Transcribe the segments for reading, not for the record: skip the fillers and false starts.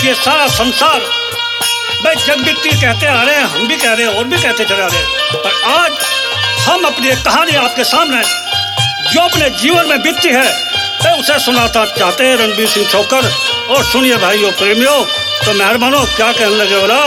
ये सारा संसार भाई जग बीती कहते आ रहे हैं, हम भी कह रहे हैं और भी कहते चले आ रहे हैं, पर आज हम अपनी एक कहानी आपके सामने जो अपने जीवन में बीती है मैं उसे सुनाता चाहते हैं रणबीर सिंह छोकर। और सुनिए भाइयों प्रेमियों, तो मेहरबानों क्या कहने लगे बोला।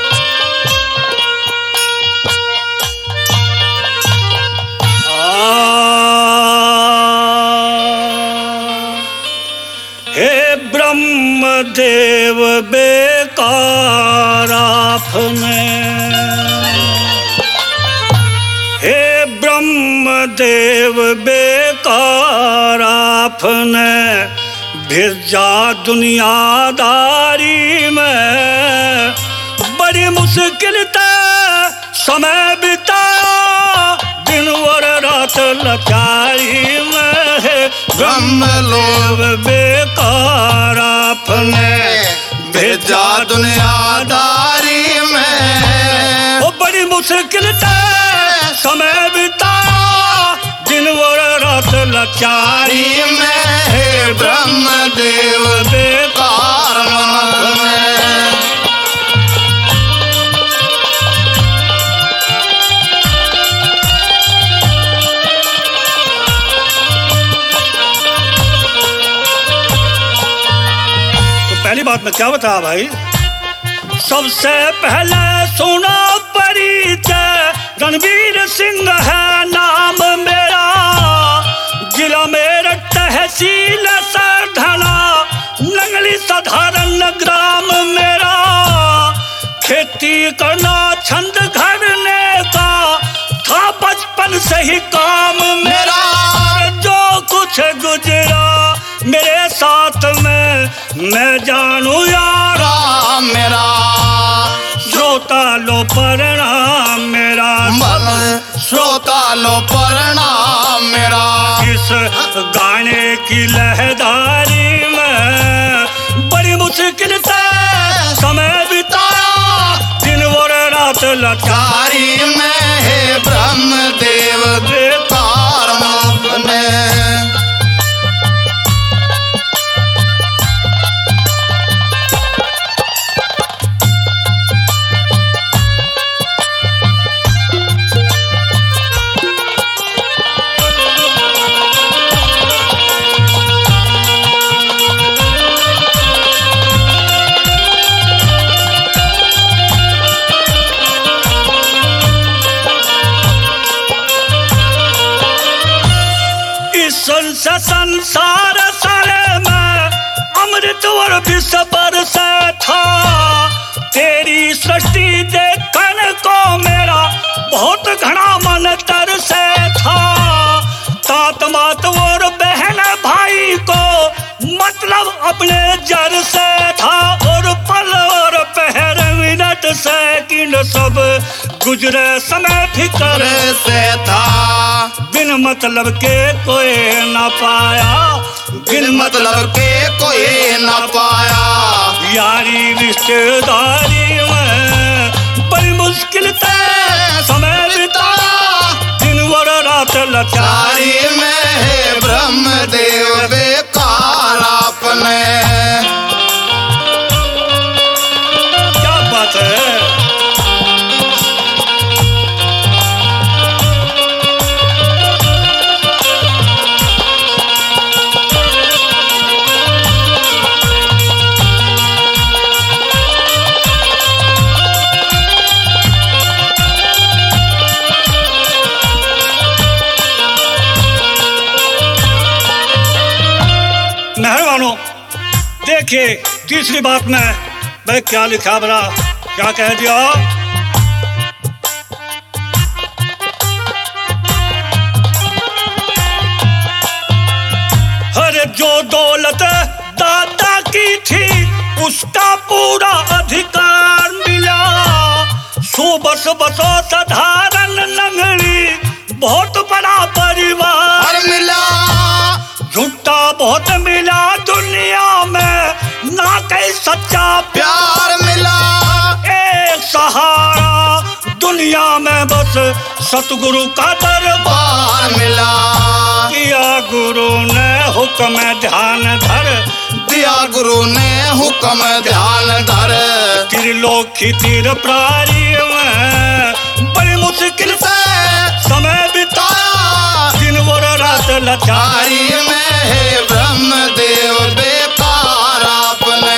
हे ब्रह्मदेव बेकार आपने, हे ब्रह्मदेव बेकार आपने भेजा दुनियादारी में, बड़ी मुश्किल से समय बिताया दिन और रात लाचारी में। ब्रह्मलोक बेकार आपने भेजा दुनियादारी में, वो बड़ी मुश्किल से समय बिताया दिन और रात लाचारी में। हे ब्रह्मदेव बेकार आपने, पहली बात मैं क्या बताया भाई, सबसे पहले सुना परिचय रणबीर सिंह है नाम मेरा, जिला मेरा तहसील सरधना, नंगली साधारण ग्राम मेरा, खेती करना छंद घरने का था बचपन से ही काम मेरा, जो कुछ गुजरा मेरे साथ में मैं जानू यारा मेरा, श्रोता लो प्रणाम मेरा, श्रोता लो प्रणाम मेरा। इस गाने की लहदारी में बड़ी मुश्किल से समय बिताया दिन और रात लाचारी में। हे ब्रह्मदेव बेकार आपने, संसार सारे में अमृत और विष बरसे था, तेरी सृष्टि देखने को मेरा बहुत घना मन तरसे था, तात मात और बहन भाई को मतलब अपने जर से था, और पल और पहर मिनट सेकंड सब गुजरे समय फिक्र से था, बिन मतलब के कोई न पाया, बिन मतलब के कोई न पाया, यारी रिश्तेदारी में बड़ी मुश्किल से समय बिताया दिन और रात लाचारी में। हे ब्रह्मदेव बेकार आपने, क्या बात है। मेहरबानों देखिए तीसरी बात में मैं क्या लिखा बड़ा क्या कह दिया, अरे जो दौलत दादा की थी उसका पूरा अधिकार मिला, सुबस बसो साधारण नगरी बहुत बड़ा परिवार मिला, झूठा बहुत मिला दुनिया में ना कहीं सच्चा प्यार मिला, एक सहारा दुनिया में बस सतगुरु का दरबार मिला, किया गुरु ने हुक्म हुक्म ध्यान धर, दिया गुरु ने हुक्म ध्यान धर। त्रिलोकी तीर प्रारी में बड़ी मुश्किल से समय बिताया, दिन और रात लाचारी चारी में हे ब्रह्मदेव बेकार आपने।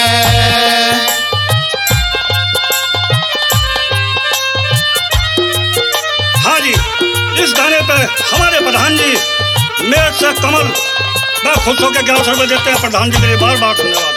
हाँ जी, इस गाने पे हमारे प्रधान जी मेर से कमल, मैं खुश होकर 1100 रुपये देते हैं प्रधान जी के लिए। बार बार धन्यवाद।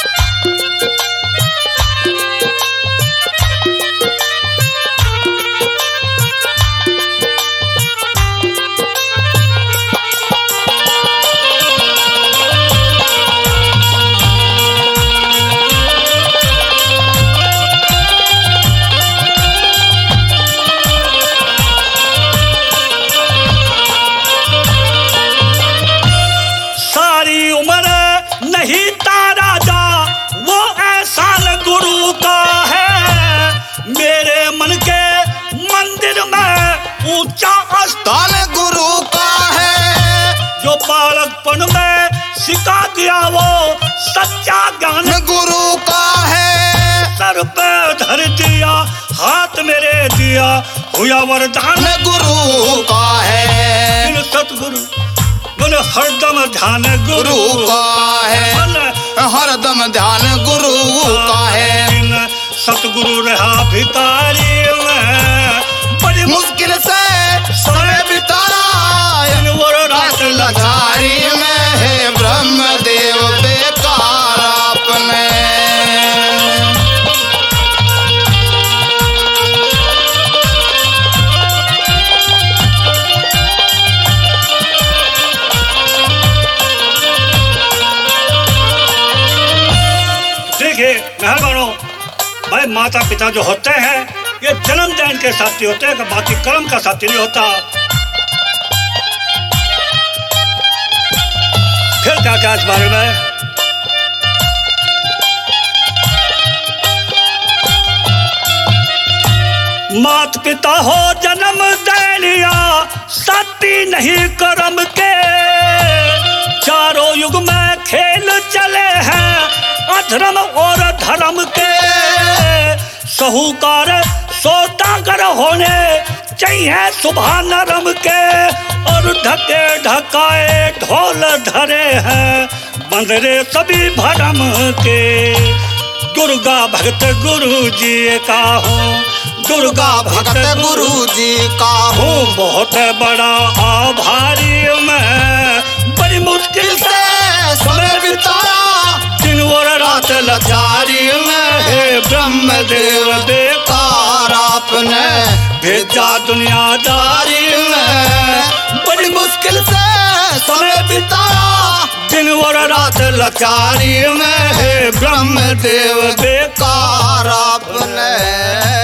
सारी उम्र नहीं तारा जा वो एहसान गुरु का है, मेरे मन के मंदिर में ऊंचा स्थान धन गुरु का है, जो बालकपन में सिखा दिया वो सच्चा ज्ञान गुरु का है। सर पे धर दिया, हाथ मेरे दिया हुआ वरदान धन गुरु का है, बिन सतगुरु मन हरदम ध्यान गुरु गुरु का है, मन हरदम ध्यान गुरु का है। बिन सतगुरु रहा भिकारी में बड़ी मुश्किल से समय बिताया, दिन और रात लाचारी में हे ब्रह्मदेव बेकार आपने। देखिए मेहरबानों भाई, माता पिता जो होते हैं ये जन्मदिन के साथी होते हैं, बाकी कर्म का साथी नहीं होता। फिर क्या क्या इस बारे में? मात पिता हो जन्म दे लिया, साथी नहीं कर्म के, चारों युग में खेल चले हैं अधर्म और धर्म के। साहूकार सौदागर होने चाहिए सुबह नरम के, और ढके ढकाए ढोल धरे हैं बंदरे सभी भरम के। दुर्गा भक्त गुरु जी का हूँ, दुर्गा भगत गुरु जी का हूँ, हूँ बहुत बड़ा आभारी मैं, बड़ी मुश्किल से समय बिताया, दिन और रात लाचारी में हे ब्रह्मदेव बेकार आपने। भेजा दुनियादारी में, बड़ी मुश्किल से समय बिताया, दिन और रात लाचारी में हे ब्रह्मदेव बेकार आपने।